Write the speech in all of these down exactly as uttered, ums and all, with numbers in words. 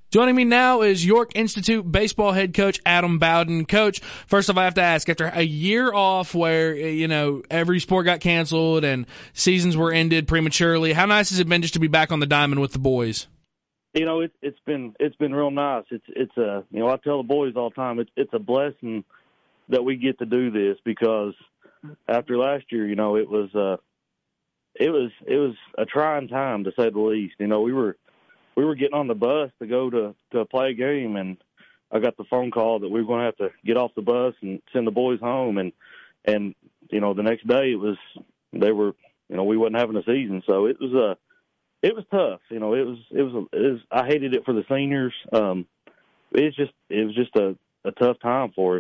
Joining me now is York Institute baseball head coach Adam Bowden. Coach, first off, I have to ask, after a year off where, you know, every sport got canceled and seasons were ended prematurely, how nice has it been just to be back on the diamond with the boys? You know, it's it's been it's been real nice. It's it's a you know I tell the boys all the time it's it's a blessing that we get to do this, because after last year, you know, it was uh it was it was a trying time, to say the least. You know, we were we were getting on the bus to go to to play a game, and I got the phone call that we were going to have to get off the bus and send the boys home, and and you know the next day it was they were you know we wasn't having a season, so it was a It was tough, you know. It was, it was, it was. I hated it for the seniors. Um, it's just, it was just a, a tough time for us.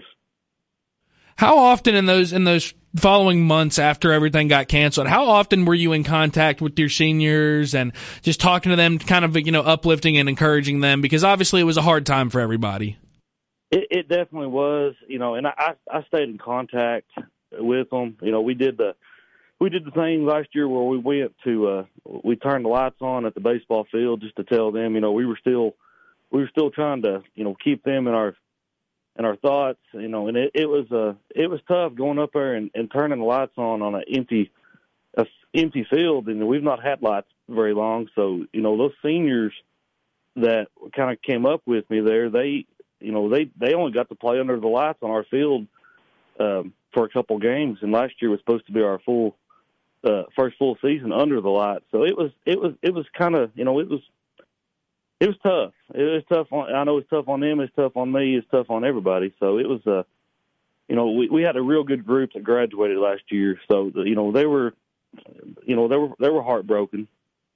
How often in those in those following months after everything got canceled, how often were you in contact with your seniors and just talking to them, kind of, you know, uplifting and encouraging them? Because obviously it was a hard time for everybody. It, it definitely was, you know, and I, I stayed in contact with them. You know, we did the. We did the thing last year where we went to uh, we turned the lights on at the baseball field just to tell them, you know, we were still we were still trying to, you know, keep them in our in our thoughts, you know, and it, it was uh it was tough going up there and, and turning the lights on on an empty a empty field, and we've not had lights very long, so you know those seniors that kind of came up with me there, they you know they they only got to play under the lights on our field um, for a couple games, and last year was supposed to be our full. Uh, first full season under the lights, so it was it was it was kind of you know it was it was tough. It was tough on. I know it's tough on them. It's tough on me. It's tough on everybody. So it was uh, you know we we had a real good group that graduated last year. So you know they were you know they were they were heartbroken.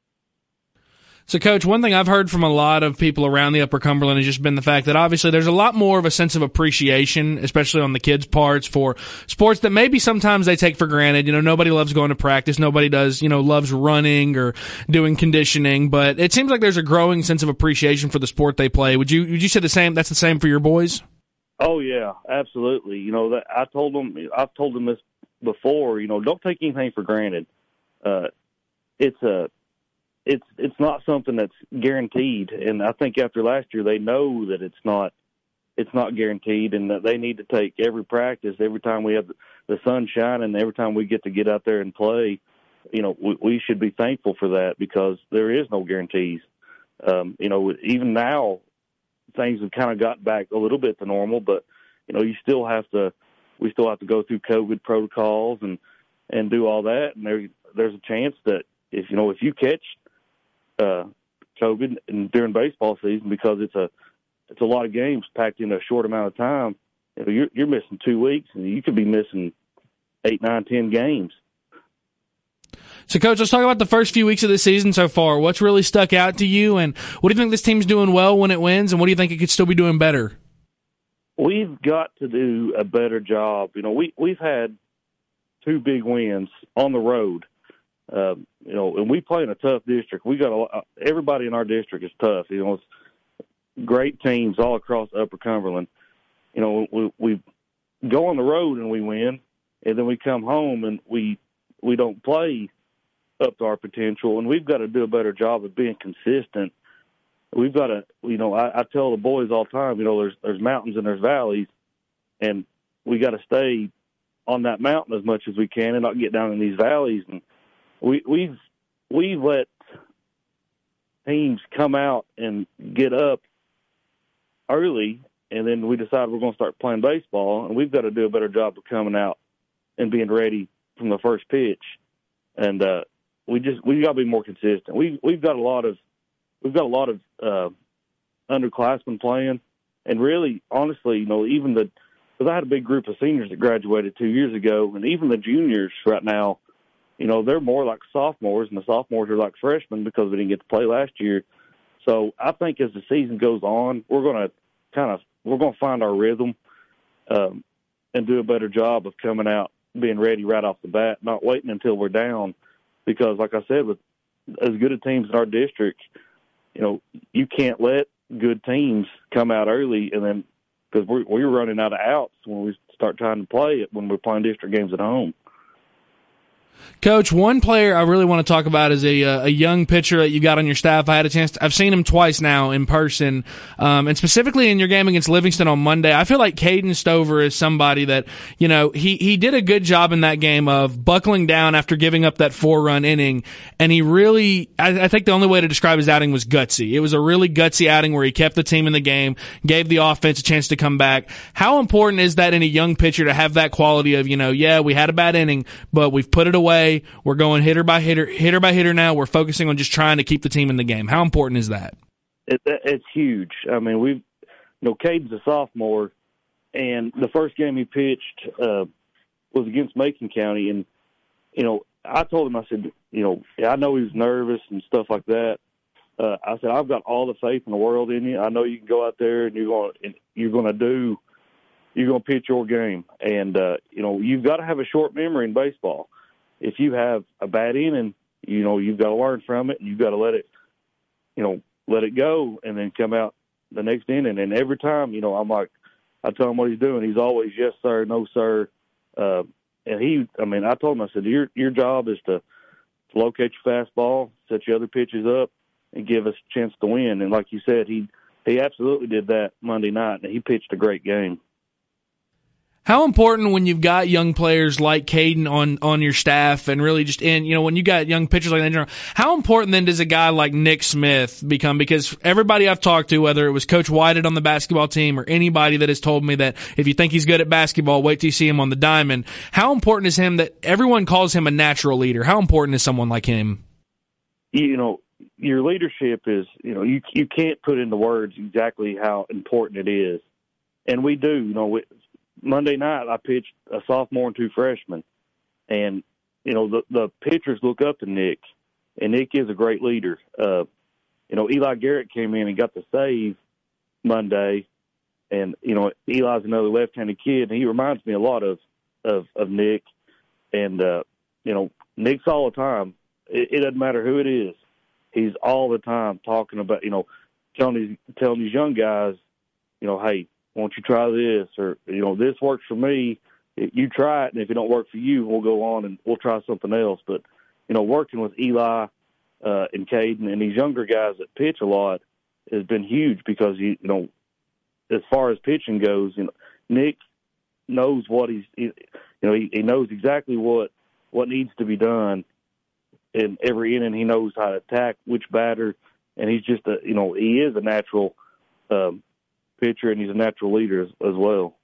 So, Coach, one thing I've heard from a lot of people around the Upper Cumberland has just been the fact that obviously there's a lot more of a sense of appreciation, especially on the kids' parts, for sports that maybe sometimes they take for granted. You know, nobody loves going to practice. Nobody does, you know, loves running or doing conditioning. But it seems like there's a growing sense of appreciation for the sport they play. Would you would you say the same? That's the same for your boys? Oh, yeah, absolutely. You know, that I told them, I've told them this before, you know, don't take anything for granted. Uh, it's a It's it's not something that's guaranteed, and I think after last year they know that it's not it's not guaranteed, and that they need to take every practice, every time we have the sun shining, every time we get to get out there and play. You know, we, we should be thankful for that, because there is no guarantees. Um, you know, even now things have kind of got back a little bit to normal, but you know, you still have to we still have to go through COVID protocols and and do all that, and there there's a chance that if you know if you catch Uh, COVID and during baseball season, because it's a it's a lot of games packed in a short amount of time. You know, you're you're missing two weeks, and you could be missing eight, nine, ten games. So, Coach, let's talk about the first few weeks of the season so far. What's really stuck out to you, and what do you think this team's doing well when it wins, and what do you think it could still be doing better? We've got to do a better job. You know, we we've had two big wins on the road. Uh, you know, and we play in a tough district. We got a lot, everybody in our district is tough. You know, it's great teams all across Upper Cumberland. You know, we, we go on the road and we win, and then we come home and we we don't play up to our potential. And we've got to do a better job of being consistent. We've got to, you know, I, I tell the boys all the time, you know, there's there's mountains and there's valleys, and we got to stay on that mountain as much as we can and not get down in these valleys. And We, we've we've let teams come out and get up early, and then we decide we're going to start playing baseball, and we've got to do a better job of coming out and being ready from the first pitch. And uh, we just we got to be more consistent. We we've got a lot of we've got a lot of uh, underclassmen playing, and really, honestly, you know, even the because I had a big group of seniors that graduated two years ago, and even the juniors right now. You know, they're more like sophomores, and the sophomores are like freshmen because we didn't get to play last year. So I think as the season goes on, we're going to kind of we're going to find our rhythm um, and do a better job of coming out, being ready right off the bat, not waiting until we're down. Because, like I said, with as good a teams in our district, you know, you can't let good teams come out early, and then because we're, we're running out of outs when we start trying to play it when we're playing district games at home. Coach, one player I really want to talk about is a a young pitcher that you got on your staff. I had a chance to, I've seen him twice now in person, um, and specifically in your game against Livingston on Monday. I feel like Caden Stover is somebody that, you know, he, he did a good job in that game of buckling down after giving up that four-run inning, and he really, I, I think the only way to describe his outing was gutsy. It was a really gutsy outing where he kept the team in the game, gave the offense a chance to come back. How important is that in a young pitcher to have that quality of, you know, yeah, we had a bad inning, but we've put it away. We're going hitter by hitter, hitter by hitter now. We're focusing on just trying to keep the team in the game. How important is that? It, it's huge. I mean, we've, you know, Caden's a sophomore, and the first game he pitched uh, was against Macon County. And, you know, I told him, I said, you know, I know he was nervous and stuff like that. Uh, I said, I've got all the faith in the world in you. I know you can go out there and you're going and you're going to do, you're going to pitch your game. And, uh, you know, you've got to have a short memory in baseball. If you have a bad inning, you know, you've got to learn from it, and you've got to let it, you know, let it go, and then come out the next inning. And every time, you know, I'm like, I tell him what he's doing. He's always yes, sir, no, sir. Uh, and he, I mean, I told him, I said, your your job is to, to locate your fastball, set your other pitches up, and give us a chance to win. And like you said, he he absolutely did that Monday night, and he pitched a great game. How important when you've got young players like Caden on, on your staff and really just in, you know, when you got young pitchers like that in general, how important then does a guy like Nick Smith become? Because everybody I've talked to, whether it was Coach Whited on the basketball team or anybody that has told me that if you think he's good at basketball, wait till you see him on the diamond. How important is him that everyone calls him a natural leader? How important is someone like him? You know, your leadership is, you know, you you can't put into words exactly how important it is. And we do, you know, we, Monday night, I pitched a sophomore and two freshmen, and you know the the pitchers look up to Nick, and Nick is a great leader. Uh, you know, Eli Garrett came in and got the save Monday, and you know Eli's another left-handed kid, and he reminds me a lot of of, of Nick. And uh, you know, Nick's all the time. It, it doesn't matter who it is. He's all the time talking about, you know, telling these telling these young guys, you know, hey, won't you try this? Or, you know, this works for me. You try it, and if it don't work for you, we'll go on and we'll try something else. But, you know, working with Eli uh, and Caden and these younger guys that pitch a lot has been huge because, you, you know, as far as pitching goes, you know, Nick knows what he's, he, you know, he, he knows exactly what, what needs to be done. In every inning, he knows how to attack which batter, and he's just a, you know, he is a natural um, pitcher, and he's a natural leader as, as well.